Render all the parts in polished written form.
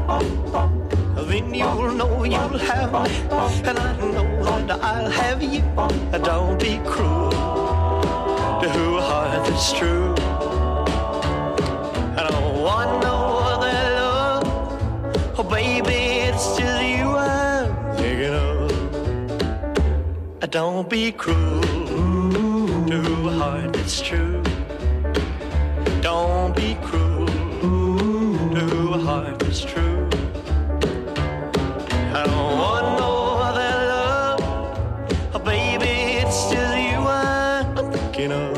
then you'll know you'll have me, and I know that I'll have you. Don't be cruel to a heart that's true. I don't want no other love, oh baby, it's just you I'm thinking of. Don't be cruel to a heart that's true. Don't be cruel to a heart that's true. I don't want no other love, oh baby, it's just you I'm thinking of.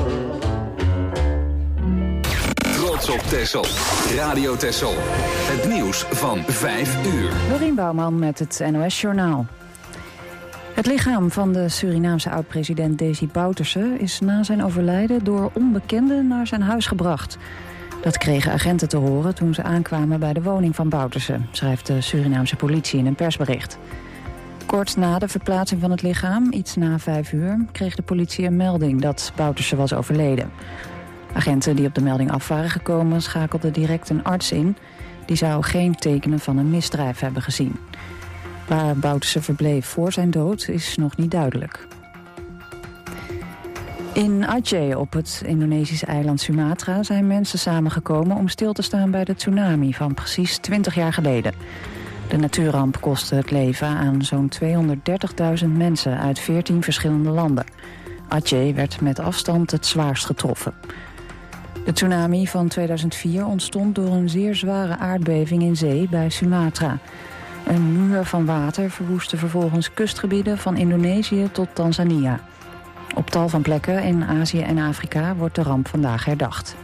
Trots op Texel. Radio Texel. Het nieuws van 5 uur. Dorien Bouwman met het NOS-journaal. Het lichaam van de Surinaamse oud-president Desi Bouterse is na zijn overlijden door onbekenden naar zijn huis gebracht. Dat kregen agenten te horen toen ze aankwamen bij de woning van Bouterse, schrijft de Surinaamse politie in een persbericht. Kort na de verplaatsing van het lichaam, iets na 5 uur, kreeg de politie een melding dat Bouterse was overleden. Agenten die op de melding af waren gekomen schakelden direct een arts in. Die zou geen tekenen van een misdrijf hebben gezien. Waar Bouterse verbleef voor zijn dood is nog niet duidelijk. In Aceh, op het Indonesische eiland Sumatra, zijn mensen samengekomen om stil te staan bij de tsunami van precies 20 jaar geleden. De natuurramp kostte het leven aan zo'n 230.000 mensen uit 14 verschillende landen. Aceh werd met afstand het zwaarst getroffen. De tsunami van 2004 ontstond door een zeer zware aardbeving in zee bij Sumatra. Een muur van water verwoestte vervolgens kustgebieden van Indonesië tot Tanzania. Op tal van plekken in Azië en Afrika wordt de ramp vandaag herdacht.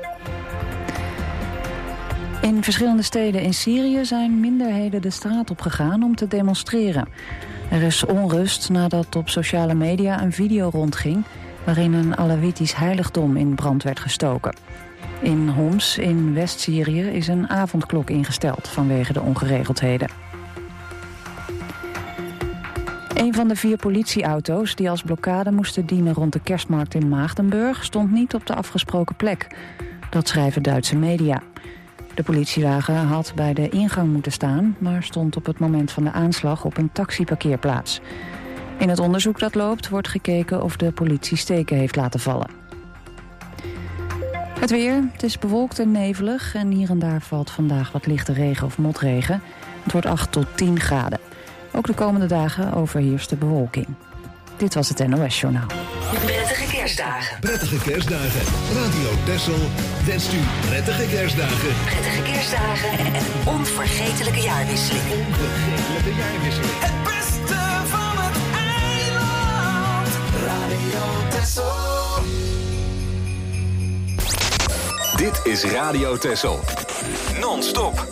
In verschillende steden in Syrië zijn minderheden de straat op gegaan om te demonstreren. Er is onrust nadat op sociale media een video rondging waarin een Alawitisch heiligdom in brand werd gestoken. In Homs in West-Syrië is een avondklok ingesteld vanwege de ongeregeldheden. Een van de 4 politieauto's die als blokkade moesten dienen rond de kerstmarkt in Maagdenburg stond niet op de afgesproken plek. Dat schrijven Duitse media. De politiewagen had bij de ingang moeten staan, maar stond op het moment van de aanslag op een taxiparkeerplaats. In het onderzoek dat loopt wordt gekeken of de politie steken heeft laten vallen. Het weer, het is bewolkt en nevelig en hier en daar valt vandaag wat lichte regen of motregen. Het wordt 8 tot 10 graden. Ook de komende dagen overheerst de bewolking. Dit was het NOS-journaal. Prettige kerstdagen. Prettige kerstdagen. Radio Texel wenst u prettige kerstdagen. Prettige kerstdagen en een onvergetelijke jaarwisseling. Onvergetelijke jaarwisseling. Het beste van het eiland. Radio Texel. Dit is Radio Texel. Non-stop.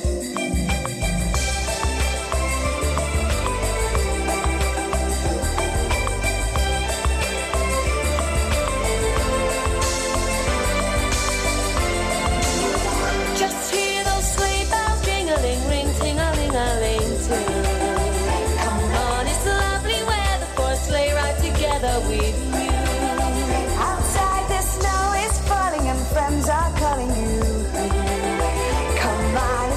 Outside the snow is falling and friends are calling you. Come on.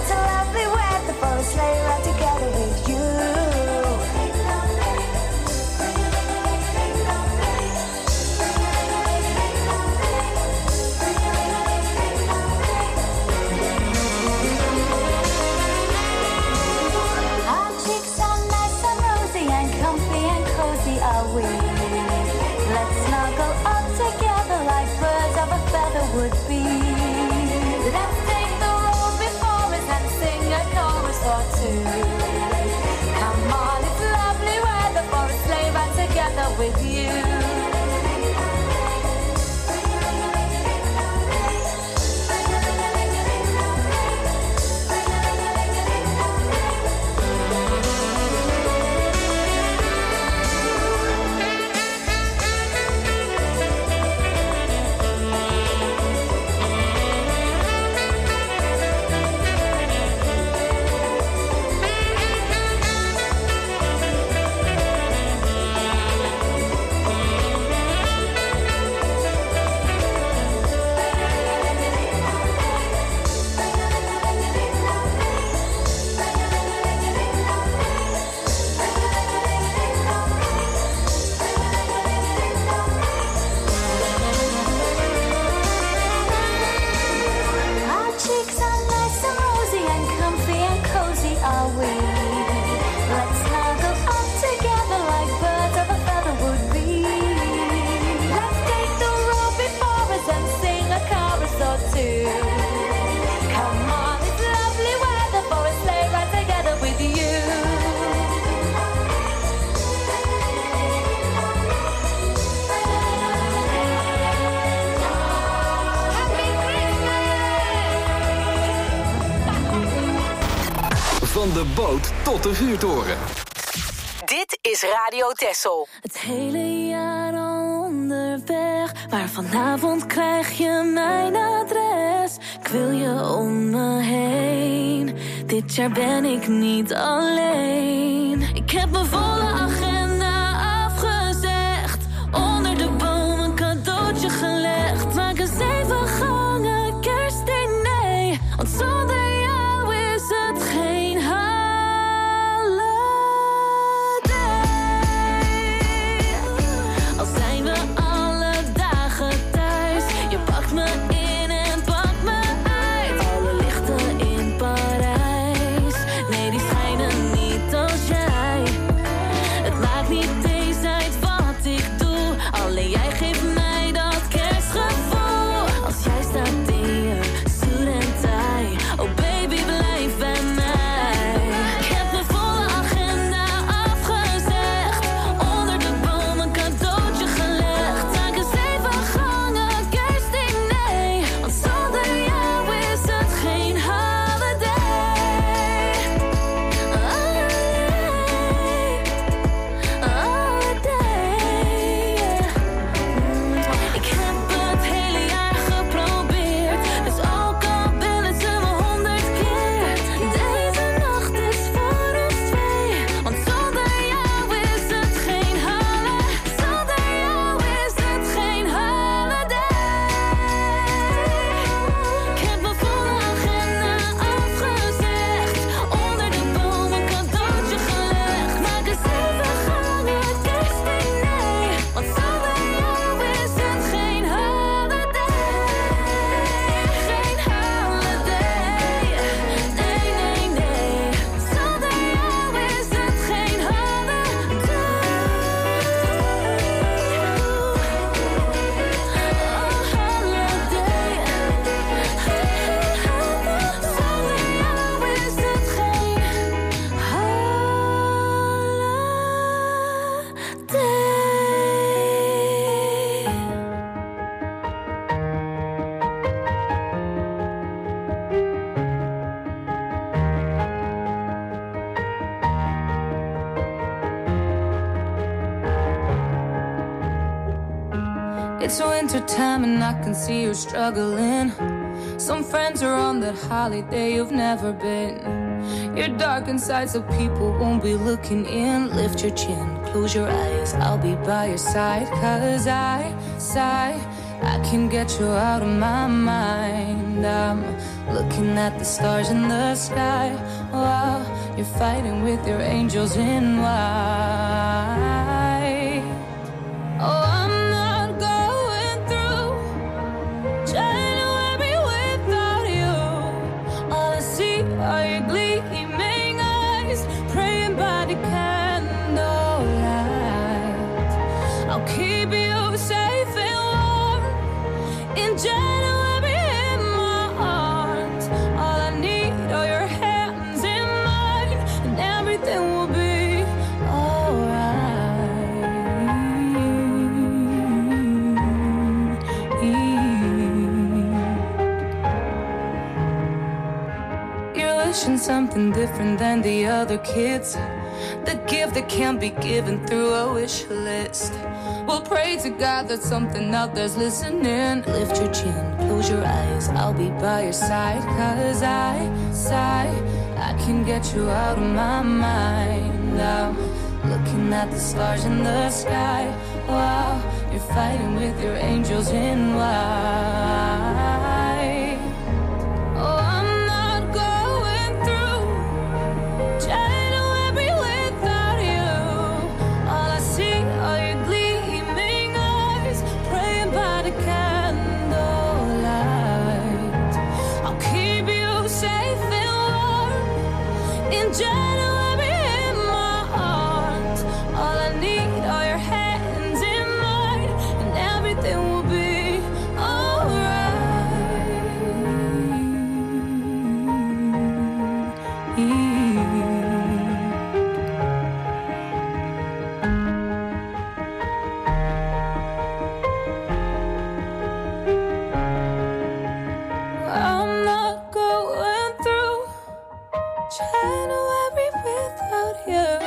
Van de boot tot de vuurtoren. Dit is Radio Texel. Het hele jaar al onderweg, maar vanavond krijg je mijn adres. Ik wil je om me heen, dit jaar ben ik niet alleen. Ik heb mijn volle agenda afgezegd, onder de boom een cadeautje gelegd. Maak een 7 gangen kerstdiner, want zonder jou is het geen It's winter time and I can see you're struggling. Some friends are on that holiday you've never been. You're dark inside so people won't be looking in. Lift your chin, close your eyes, I'll be by your side. 'Cause I can get you out of my mind. I'm looking at the stars in the sky while you're fighting with your angels in white. Oh, I'm not going through January without you. All I see are your gleaming eyes, praying by the candlelight. I'll keep you safe and warm in January in my arms. All I need are your hands in mine, and everything will be alright. You're wishing something different than the other kids. The gift that can't be given through a wish list. We'll pray to God that something out there's listening. Lift your chin, close your eyes, I'll be by your side. 'Cause I can get you out of my mind. I'm looking at the stars in the sky while you're fighting with your angels in white. Oh, I'm not going through January without you. All I see are your gleaming eyes, praying by the candlelight. I'll keep you safe and warm in January in my arms. All I need are your hands in mine, and everything will be I'm not going through January without you.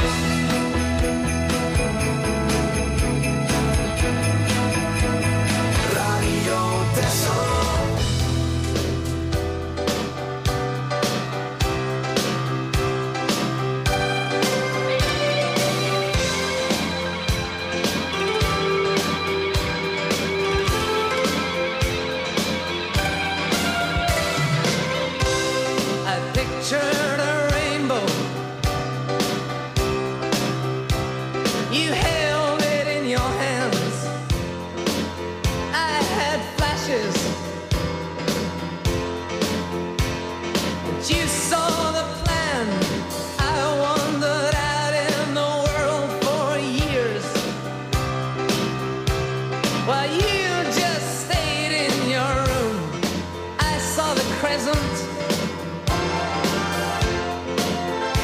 Pictured a rainbow. You held it in your hands. I had flashes, but you saw the plan. I wandered out in the world for years, while you just stayed in your room. I saw the crescent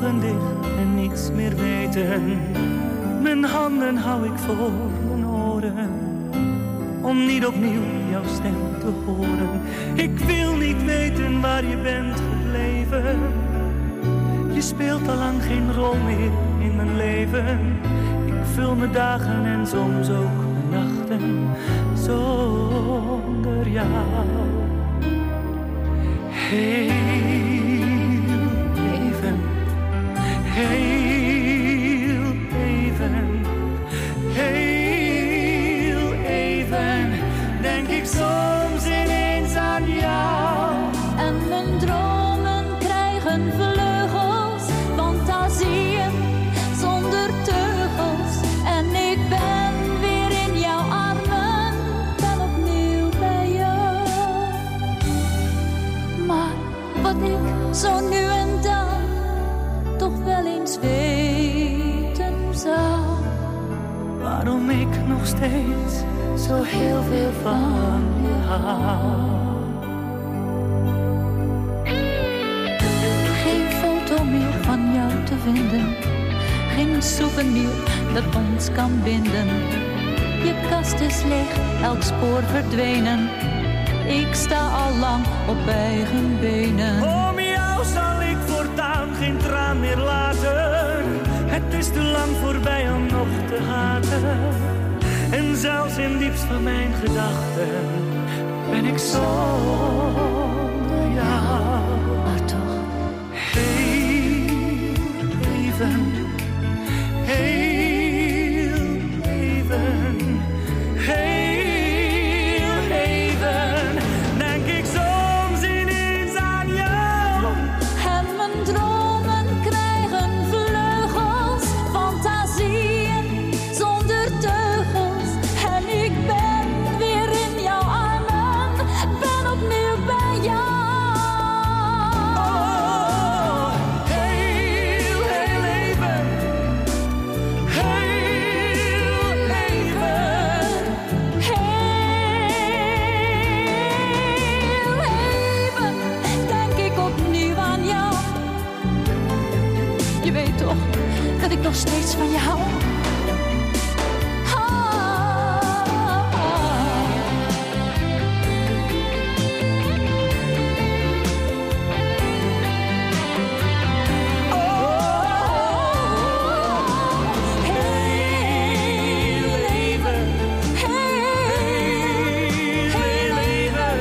ogen dicht en niets meer weten. Mijn handen hou ik voor mijn oren, om niet opnieuw jouw stem te horen. Ik wil niet weten waar je bent gebleven. Je speelt al lang geen rol meer in mijn leven. Ik vul mijn dagen en soms ook mijn nachten zonder jou. Heel even, heel even, heel even, denk ik soms ineens aan jou. En mijn dromen krijgen vleugels, fantasieën zonder teugels. En ik ben weer in jouw armen, ben opnieuw bij jou. Maar wat ik zo nu en dan toch wel eens weten zou, waarom ik nog steeds zo heel veel van je hou. Geen foto meer van jou te vinden, geen souvenir dat ons kan binden. Je kast is leeg, elk spoor verdwenen. Ik sta al lang op eigen benen. Om jou zal ik voortaan geen traan meer laten. Het is te lang voorbij om nog te haten. En zelfs in diepst van mijn gedachten ben ik zonder jou. Maar toch, heel even, heel even, heel even, denk ik soms ineens aan jou. en mijn dromen krijgen vleugels, fantasieën zonder teugels. En ik ben weer in jouw armen, ben opnieuw bij jou. Oh, heel, heel even, heel even, Heel even denk ik opnieuw aan jou. Je weet toch dat ik nog steeds van je hou. heel even, heel even,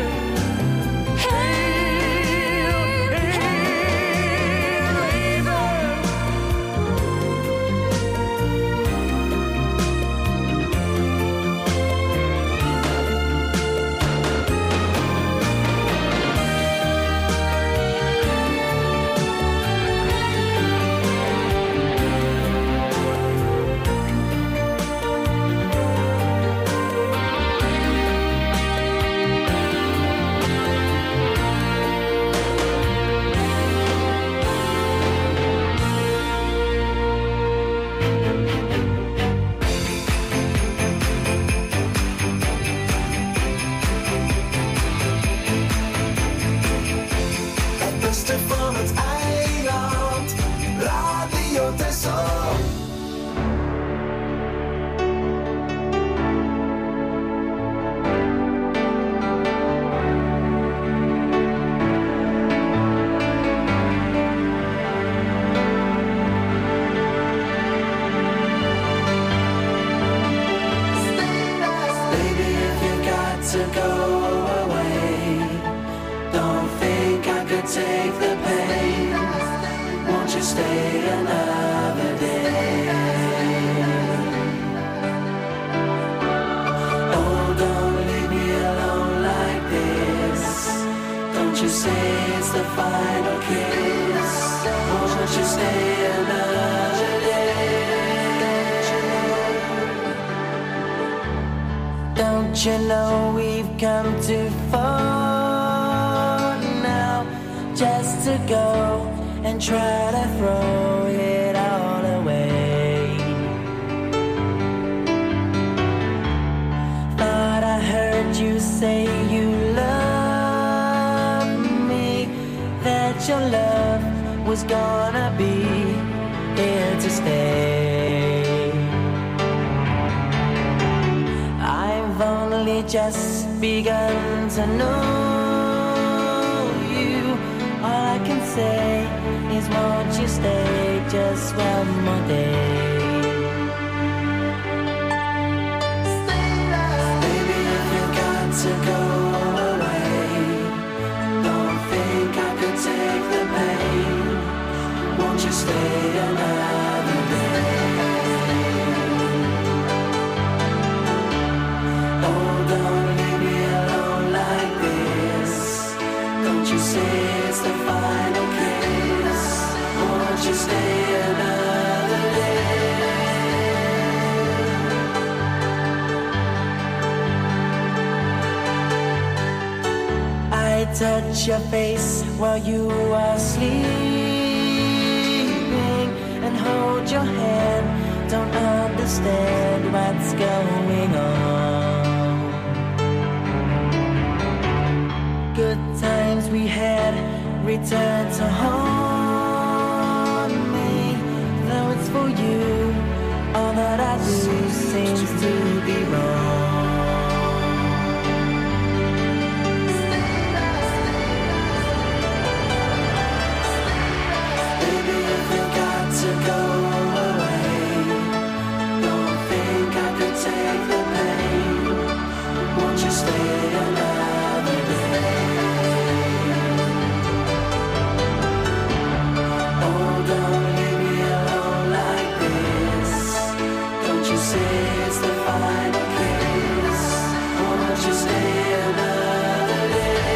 Het beste van het eiland, Radio Texel. Baby, if you got to go away, don't think I could take the pain. Won't you stay another day? Oh, don't leave me alone like this. Don't you say it's the final kiss. Won't you stay another day? Don't you know we've come too far now just to go and try to throw it all away? Thought I heard you say you love me, that your love was gonna be here to stay. I've only just begun to know you. All I can say is won't you stay just one more day. Baby, if you got to go away, don't think I could take the pain. Won't you stay another day? Oh, don't leave me alone like this. Don't you say it's the final kiss. Won't you stay another day? I touch your face while you are sleeping and hold your hand. Don't understand what's going on. Good times we had return to haunt me. Though it's for you, all that I do seems to be wrong. To go away, don't think I could take the pain. Won't you stay another day? Oh, don't leave me alone like this. Don't you say it's the final kiss. Won't you stay another day?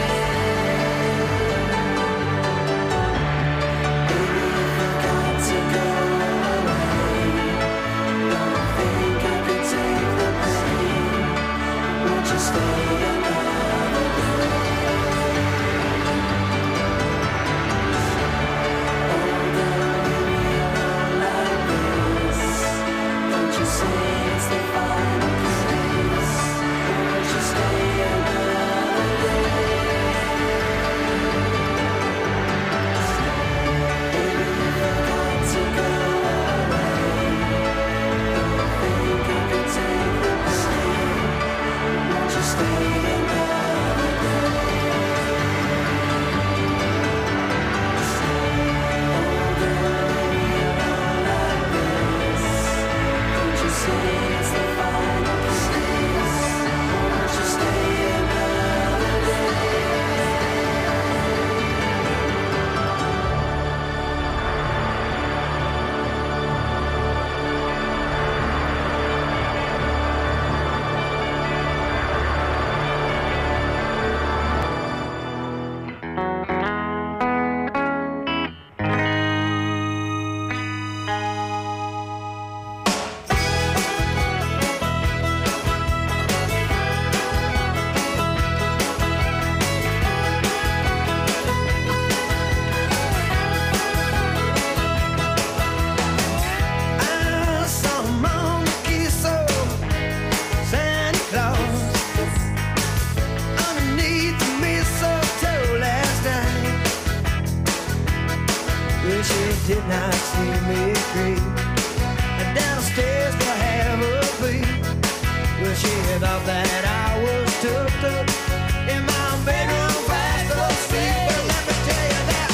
Did not see me creep and downstairs to have a beat. Well, she thought that I was tucked up in my bedroom fast asleep. But let me tell you that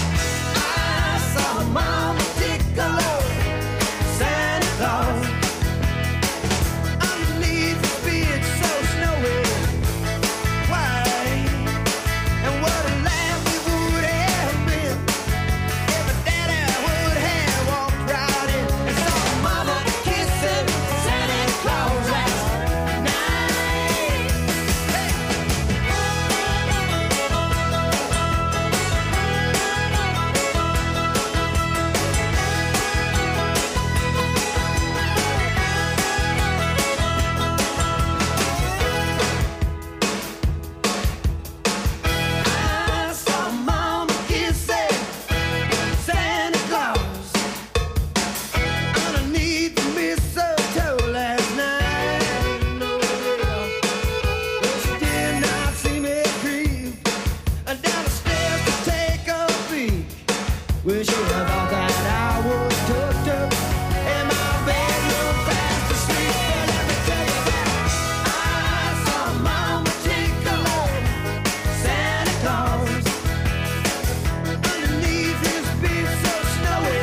I saw Mama Piccolo, Santa Claus, underneath the bed so snowy white. And what a laugh we would have been if a daddy would have walked right in and saw Mama kissing Santa Claus last night. Hey. I saw Mama kissing Santa Claus underneath the mistletoe last night. No, but she did not see me creep down the stairs to take a peek. Well, she thought that I was tucked up in my bedroom fast asleep. But let me tell you that I saw Mama take along Santa Claus underneath his big so snowy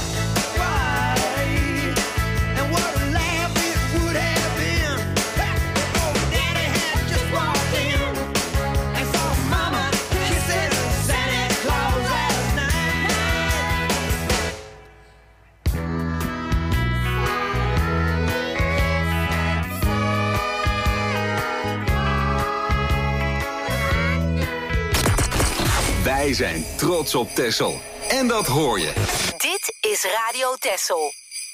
white. And what a laugh it would have been if Daddy had just walked in and saw Mama kissing Santa Claus last night. Wij zijn trots op Texel. En dat hoor je. Dit is Radio Texel.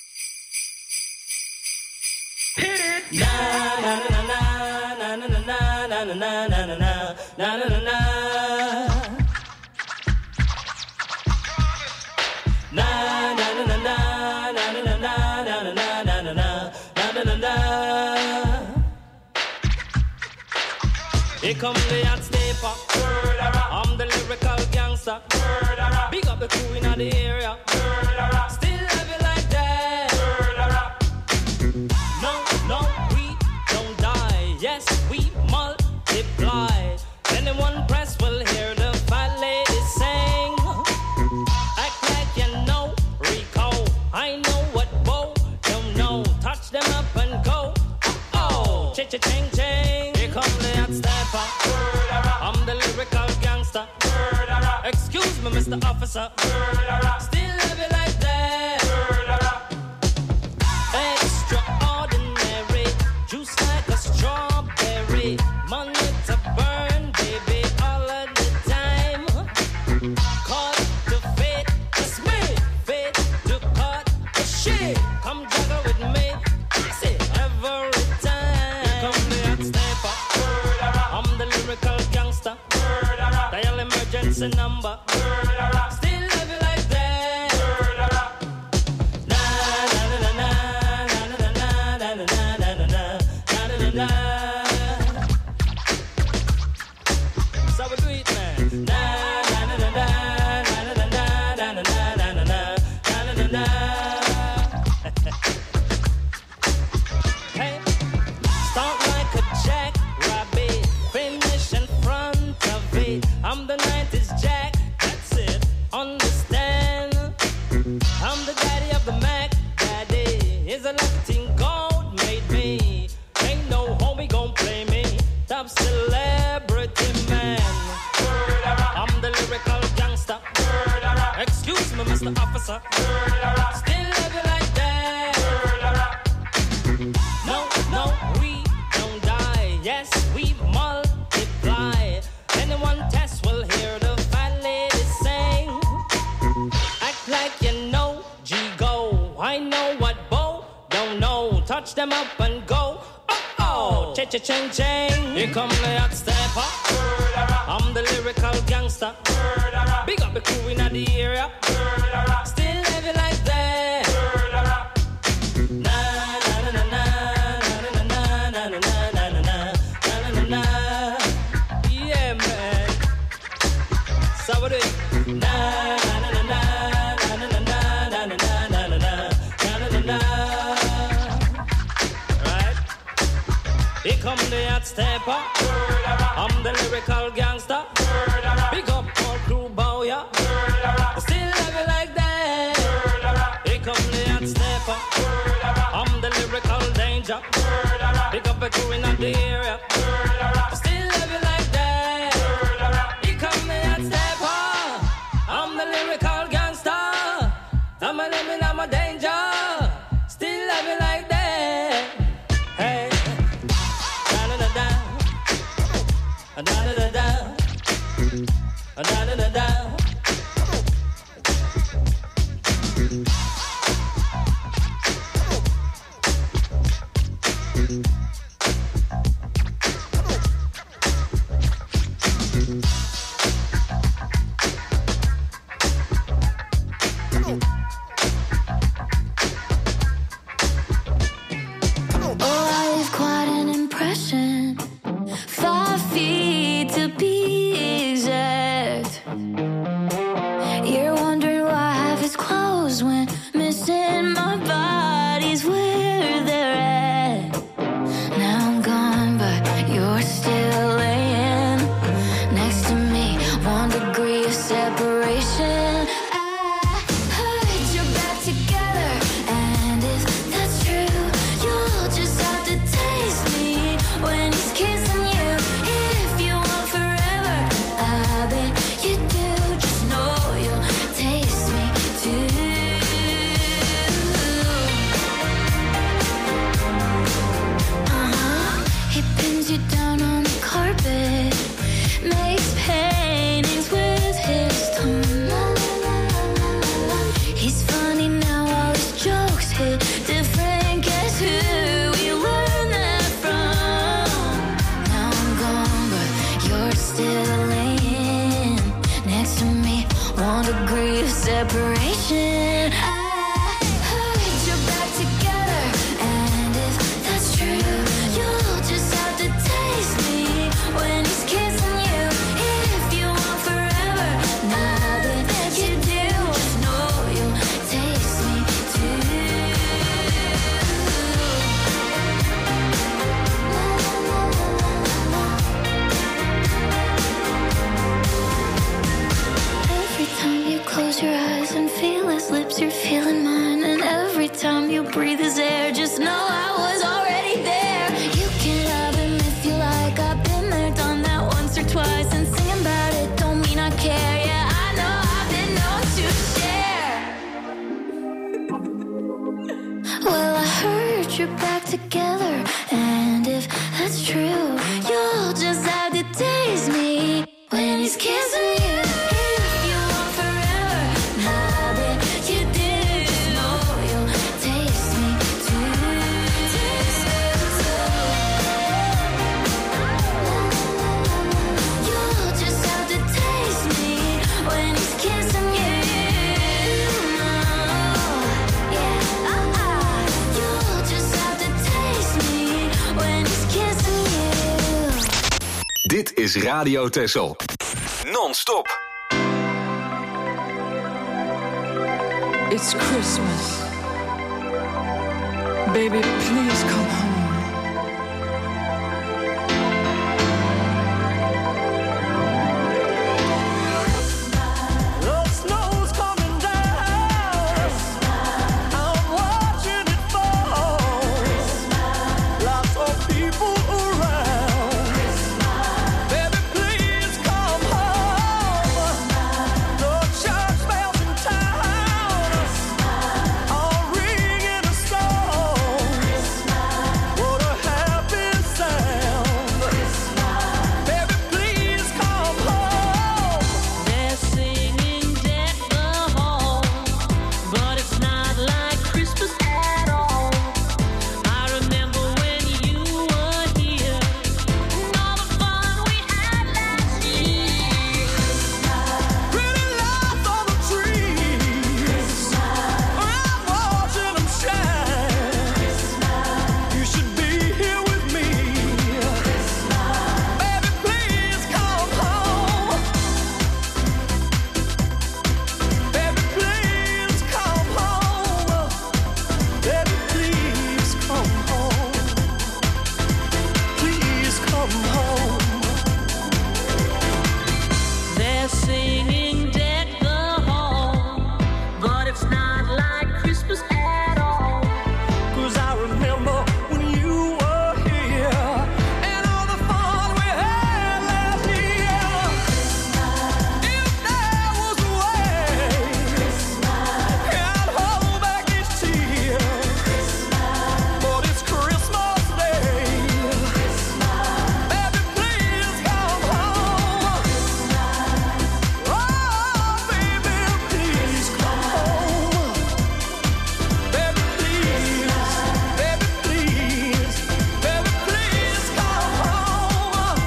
Here come the hot stepper. I'm the lyrical gangster. Big up the crew in the area. Still love it like that. No, we don't die. Yes, we multiply. Anyone press will hear the fat lady sing. Act like you know Rico. I know what Bo don't know. Touch them up and go. Oh, ching ching. Here come the hot stepper. I'm the lyrical gangster. Excuse me, Mr. Officer. Still love it like that. Extraordinary. Juice like a strawberry. Money to burn, baby, all of the time. Caught the fate, it's me. Fate to cut the shit. Come juggle with me. See, every time. Here come the hot stepper. I'm the lyrical gangster. Dial emergency number. Still love you like that. Na na na na na na na na na na na na na na. So we do it, man. Na na na na na na na na na na na na na na. Hey, start like a jackrabbit, finish in front of it. I'm the 90s Jack, that's it, understand? I'm the daddy of the Mac, daddy. Is a Latin gold made me. Ain't no homie gon' play me. Top celebrity man. I'm the lyrical gangster. Excuse me, Mr. Officer. Still love you like that. No, we don't die. Yes, we multiply. Anyone test will hear the fat lady sing. Act like you know G-Go. I know what Bo don't know. Touch them up and go. Oh, ching ching. Here come the hot stepper. I'm the lyrical gangster. Big up the crew in the area. Still love it like that. Na na na na na na na na na na na na na. Yeah, man. So what do it? Na na na na na na na na na na na na na. Right? Here come the hot stepper. I'm the lyrical gangster. Big up all crew bow ya. Still love it like that. Here come the hot stepper. I'm the lyrical danger. Big up the crew in the area. Still love it like that. Here come the hot stepper. I'm the lyrical gangster. I'm a limit, I'm a danger. Still love it like that. Hey, da da da da, da da da da, da da da da. You're wondering why half his clothes went missing. separation. I heard you're back together, and if that's true, you'll just have to taste me when he's kissing you. If you want forever, now that you do, just know you'll taste me too. Every time you close your eyes and feel his lips, you're feeling mine. And every time you breathe his air, just know I was already there. You can have him if you like. I've been there, done that once or twice. And singing about it don't mean I care. Yeah, I know I've been known to share. Well, I heard you're back together, and if that's true, you'll just have to taste me when he's kissing you. If you want forever, now that you do, just know you'll taste me too. Taste me too. You'll just have to taste me when he's kissing you. Yeah, you'll just have to taste me when he's kissing you. Dit is Radio Texel. Non-stop. It's Christmas. Baby, please come home. The snow's coming down. I'm watching it fall. Lots of people around. Baby, please come home. The church bells in town are ringing a song. What a happy sound. Baby, please come home. They're singing Deck the Hall, but it's not like Christmas at all. I remember when you were here and all the fun we had last year. Pretty lights on the trees. I'm watching them shine. You should be here with me. Baby, please come home. Baby, please come home. Baby, please come home. Please come home. They're singing Deck the Hall, but it's not like Christmas at all. 'Cause I remember when you were here and all the fun we had last year. If there was a way, I'd hold back each tear. But it's Christmas Day. Baby, please come home. Oh, baby, please come home. Baby, please, baby, please, baby, please come home.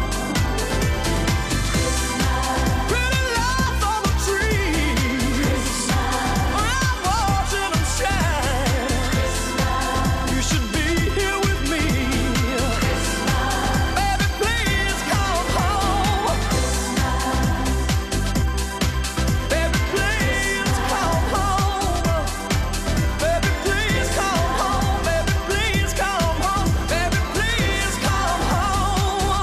Pretty lights on the trees. I'm watching them shine. You should be here with me. Baby, please come home. Baby, please come home. Baby, please come home. Baby, please come home. Baby, please come home.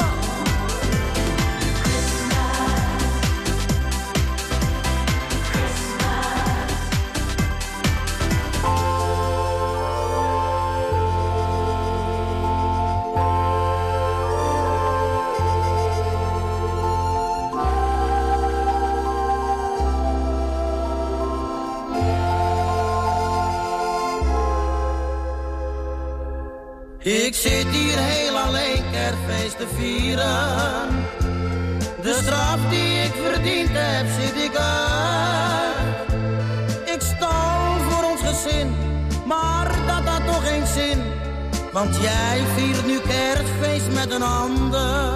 Ik zit hier heel alleen kerstfeest te vieren. De straf die ik verdiend heb, zit ik uit. Ik stal voor ons gezin, maar dat had toch geen zin. Want jij viert nu kerstfeest met een ander.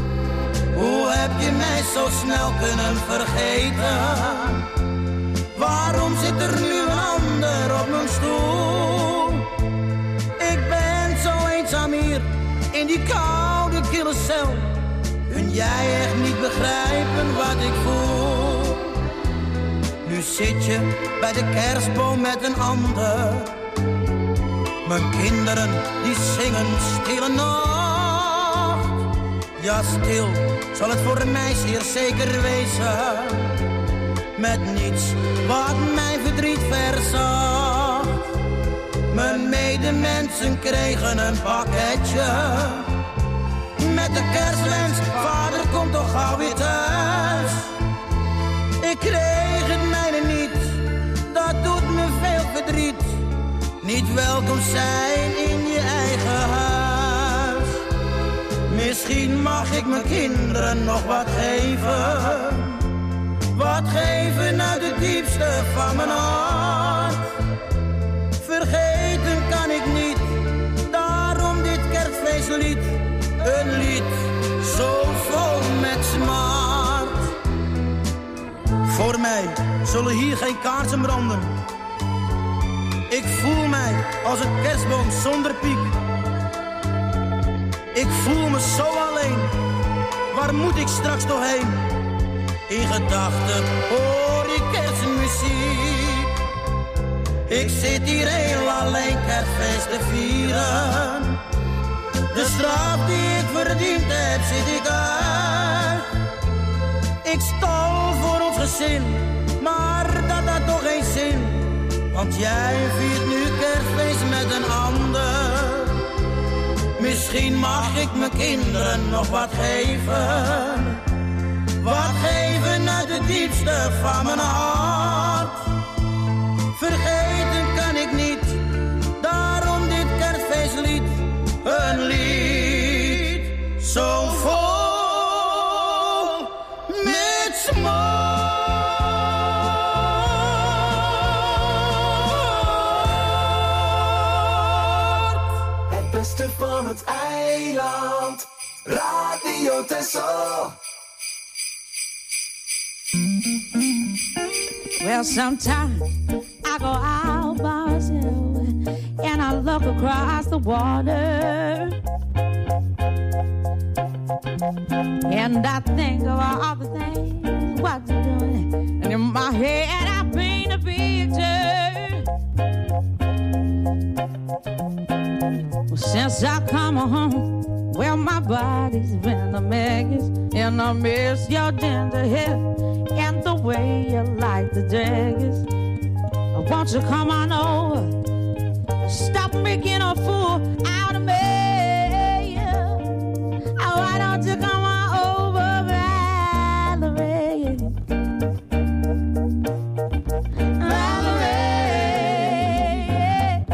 Hoe heb je mij zo snel kunnen vergeten? Waarom zit er nu een ander op mijn stoel? Ik ben zo eenzaam hier in die koude kille cel. Kun jij echt niet begrijpen wat ik voel? Nu zit je bij de kerstboom met een ander. Mijn kinderen die zingen stille nacht. Ja, stil zal het voor mij zeer zeker wezen. Met niets wat mijn verdriet verzacht. Mijn medemensen kregen een pakketje. Met de kerstwens, vader komt toch gauw weer thuis. Ik kreeg het mijne niet, dat doet me veel verdriet. Niet welkom zijn in je eigen huis. Misschien mag ik mijn kinderen nog wat geven. Wat geven uit het diepste van mijn hart. Vergeten kan ik niet, daarom dit kerstfeestlied. Een lied zo vol met smart. Voor mij zullen hier geen kaarsen branden. Ik voel mij als een kerstboom zonder piek. Ik voel me zo alleen. Waar moet ik straks toch heen? In gedachten hoor ik kerstmuziek. Ik zit hier heel alleen kerstfeest te vieren. De straf die ik verdiend heb zit ik uit. Ik stal voor ons gezin, maar dat had toch geen zin. Want jij viert nu kerstfeest met een ander. Misschien mag ik mijn kinderen nog wat geven. Wat geven uit het diepste van mijn hart. Vergeten kan ik niet, daarom dit kerstfeestlied. Een lied zo vol met smart. Het beste van het eiland, Radio Texel. Well, sometimes I go out by myself and I look across the water, and I think of all the things what you're doing, and in my head I paint a picture. Well, since I come home, well, my body's been a mess, and I miss your tender hair and the way you like the daggers. Won't you come on over? Stop making a fool out of me. Oh, why don't you come on over, Valerie? Valerie,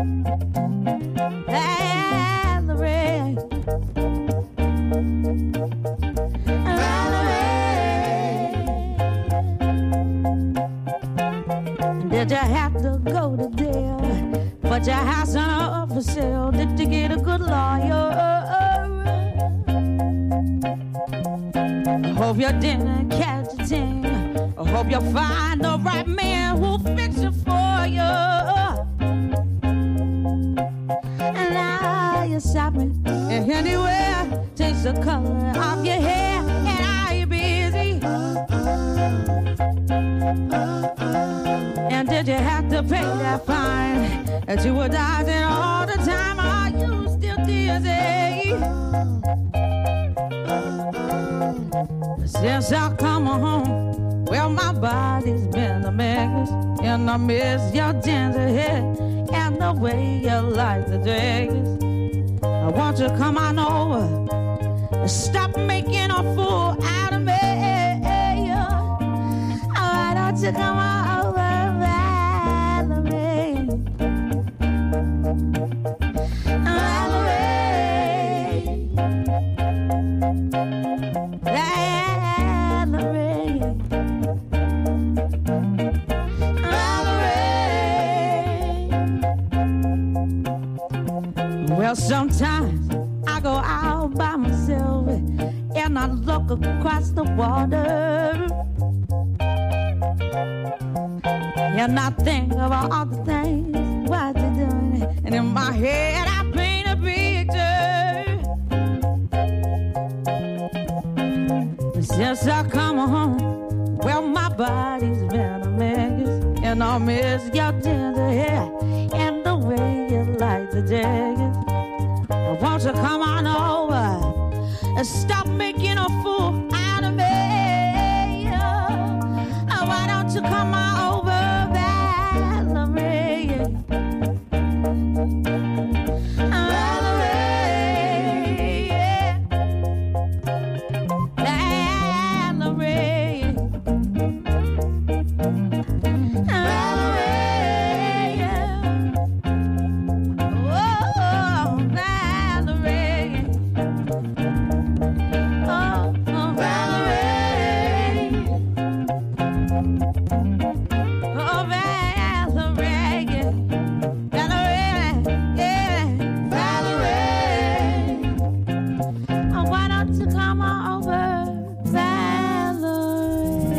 Valerie, Valerie. Did you have to go to jail? But your house ain't up for sale. Did you get a good lawyer? I hope you didn't catch a thing. I hope you find the right man who'll fix it for you. And now you're shopping anywhere. Change the color of your hair. And are you busy? And did you have to pay that fine? That you were dodging all the time, are you still dizzy? Since I come home, well, my body's been a mess, and I miss your ginger hair and the way you like the dress. I want you to come on over and stop making a fool out of me. Why don't you come on over? Well, sometimes I go out by myself and I look across the water, And I think of all the things what you're doing. And in my head I paint a picture. Since I come home, well, my body's been a mess. And I miss your tender hair and the way you like the jagged. Won't you come on over and stop making a fool out of me? Why don't you come on over, Valerie? Valerie, yeah. Valerie. Valerie, yeah. Oh, Valerie. Oh, Valerie. Oh, Valerie, yeah. Valerie, yeah. Valerie. Oh, why don't you come on over, Valerie?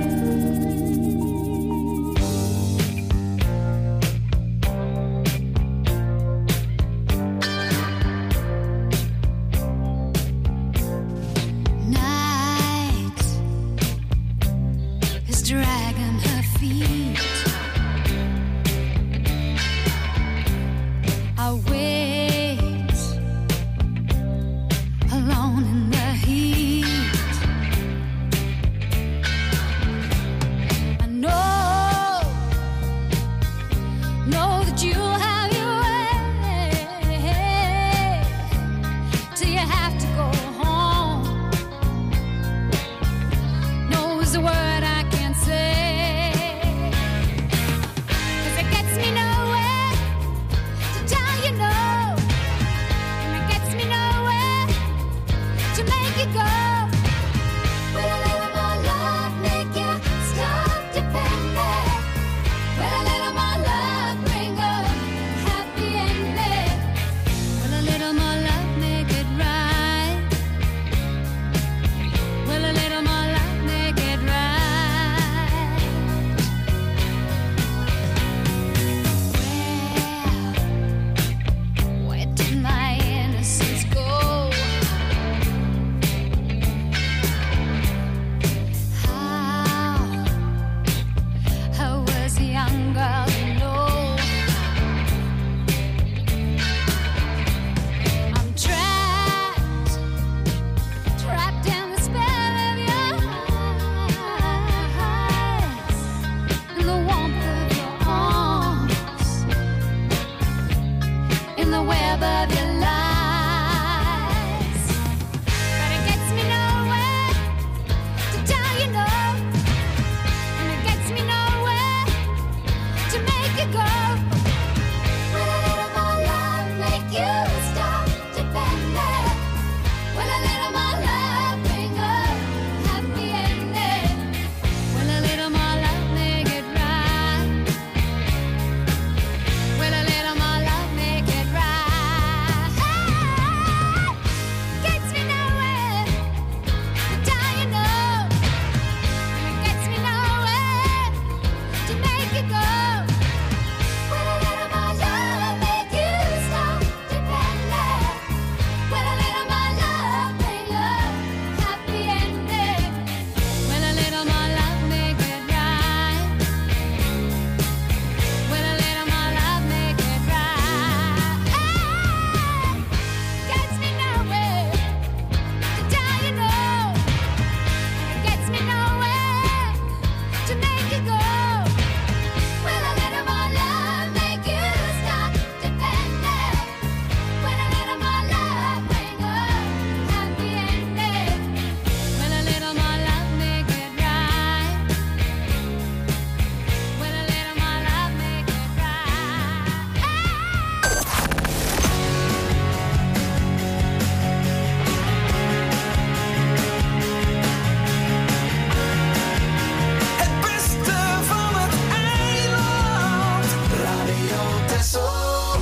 Night is dragging her feet. I wait alone in the heat. I know that you'll have your way till you have to go home. No is the word I can say, 'cause it gets me nowhere to tell you no, and it gets me nowhere to make you go. Will a little more love make you stop depending? Will a little more love bring a happy ending? Will a little more love make it right? Will a little more love make it right? Where did my innocence go? How was a young girl to know? I'm trapped in the spell of your eyes, in the warmth of your arms, in the web of your lies. But it gets me nowhere to tell you no, and it gets me nowhere to make you go. Will a little more love make you stop depending? Will a little more love bring a happy ending? Will a little more love make it right? Will a little more love make it right? Gets me nowhere to tell you no, and it gets me nowhere to make you go. Will a little more love make you stop depending? Will a little more love bring a happy ending? Will a little more love make it right? Will a little more love make it right? Gets me nowhere to tell you no, and it gets me nowhere to make you go. Will a little more love make you stop depending? Will a little more love bring a happy ending? Will a little more love make it right? Will a little more love make it Het beste van het eiland. Radio Texel.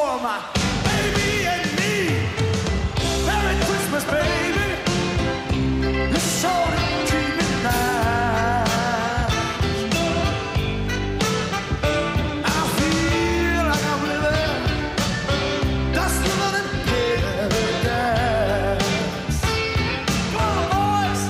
for my baby and me. Merry Christmas, baby. You sure did treat me nice. I feel like a river, dust running paradise. Come on, boys.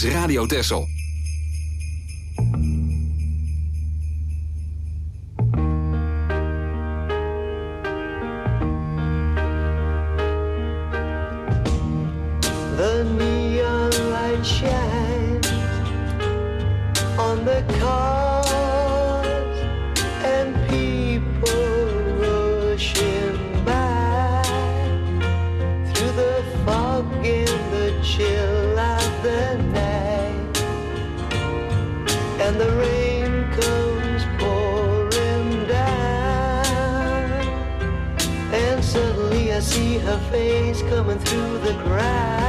is Radio Texel. The neon light shines on the cars and people rushing by through the fog and the chill of the night, and the rain comes pouring down, and suddenly I see her face coming through the crowd.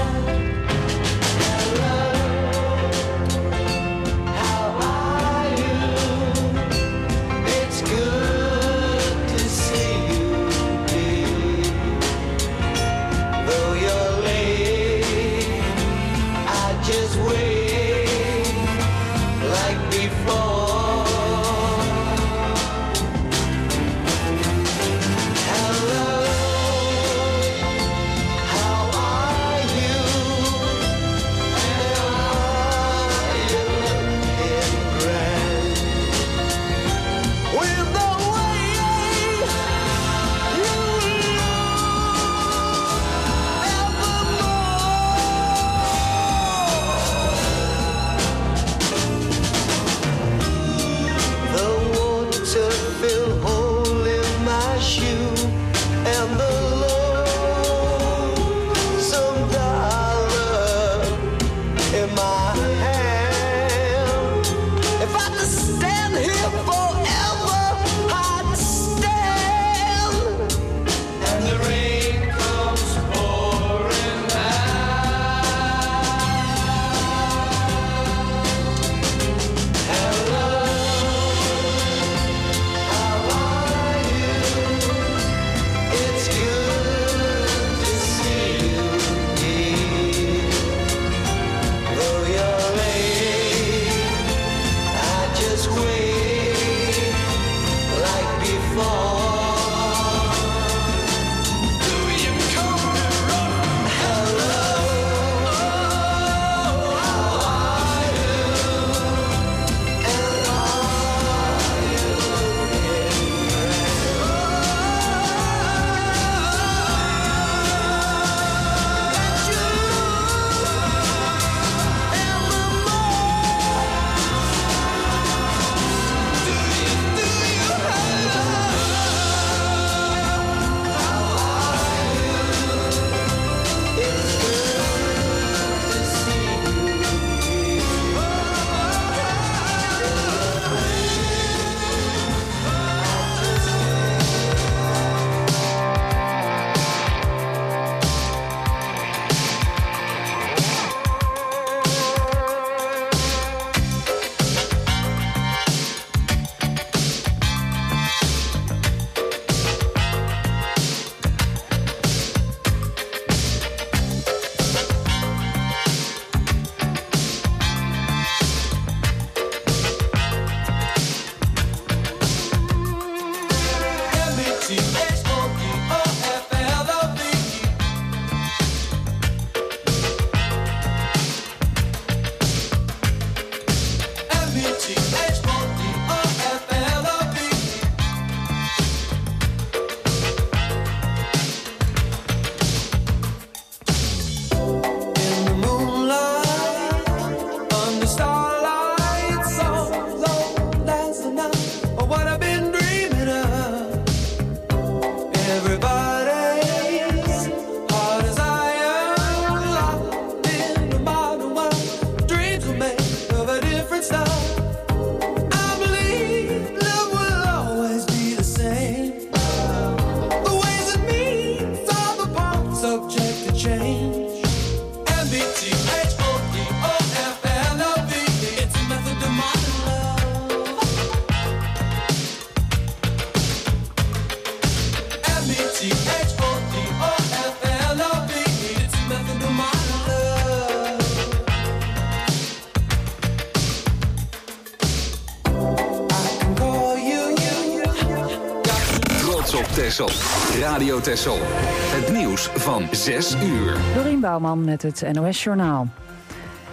Texel. Radio Texel. Het nieuws van 6 uur. Dorien Bouwman met het NOS Journaal.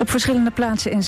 Op verschillende plaatsen in